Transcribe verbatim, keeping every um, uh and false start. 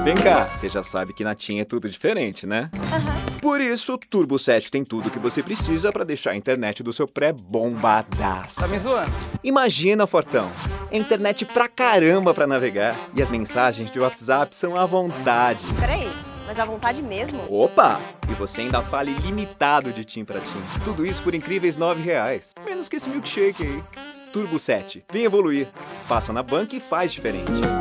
Vem cá, você já sabe que na TIM é tudo diferente, né? Aham. Por isso, Turbo sete tem tudo que você precisa pra deixar a internet do seu pré bombadaça. Tá me zoando? Imagina, Fortão, é internet pra caramba pra navegar e as mensagens de WhatsApp são à vontade. Peraí, mas à vontade mesmo? Opa! E você ainda fala ilimitado de TIM pra TIM. Tudo isso por incríveis nove reais. Menos que esse milkshake aí. Turbo sete, vem evoluir. Passa na banca e faz diferente.